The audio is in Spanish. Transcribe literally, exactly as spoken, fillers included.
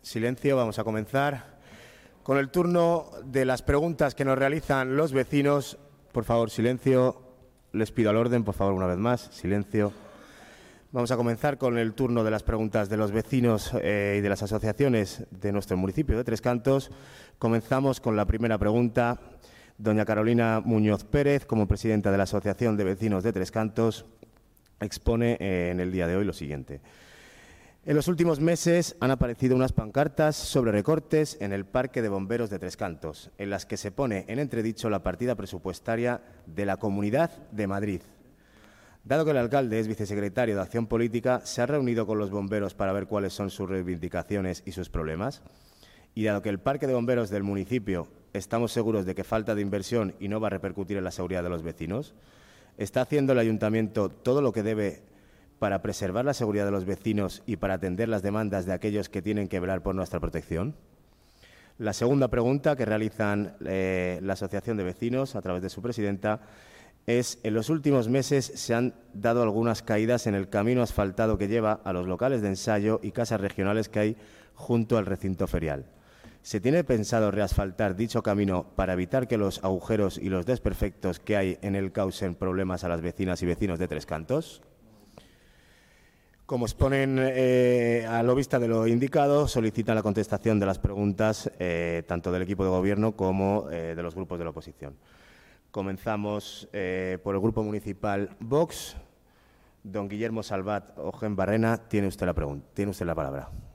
Silencio, vamos a comenzar con el turno de las preguntas que nos realizan los vecinos. Por favor, silencio. Les pido al orden, por favor, una vez más. Silencio. Vamos a comenzar con el turno de las preguntas de los vecinos eh, y de las asociaciones de nuestro municipio de Tres Cantos. Comenzamos con la primera pregunta. Doña Carolina Muñoz Pérez, como presidenta de la Asociación de Vecinos de Tres Cantos, expone eh, en el día de hoy lo siguiente. En los últimos meses han aparecido unas pancartas sobre recortes en el Parque de Bomberos de Tres Cantos, en las que se pone en entredicho la partida presupuestaria de la Comunidad de Madrid. Dado que el alcalde es vicesecretario de Acción Política, ¿se ha reunido con los bomberos para ver cuáles son sus reivindicaciones y sus problemas? Y dado que el Parque de Bomberos del municipio estamos seguros de que falta de inversión y no va a repercutir en la seguridad de los vecinos, ¿está haciendo el ayuntamiento todo lo que debe para preservar la seguridad de los vecinos y para atender las demandas de aquellos que tienen que velar por nuestra protección? La segunda pregunta que realizan eh, la Asociación de Vecinos a través de su presidenta es: en los últimos meses se han dado algunas caídas en el camino asfaltado que lleva a los locales de ensayo y casas regionales que hay junto al recinto ferial. ¿Se tiene pensado reasfaltar dicho camino para evitar que los agujeros y los desperfectos que hay en él causen problemas a las vecinas y vecinos de Tres Cantos? Como exponen eh, a lo vista de lo indicado, solicitan la contestación de las preguntas eh, tanto del equipo de gobierno como eh, de los grupos de la oposición. Comenzamos eh, por el Grupo Municipal Vox. Don Guillermo Salvat Ojén Barrena, tiene usted la pregunta, tiene usted la palabra.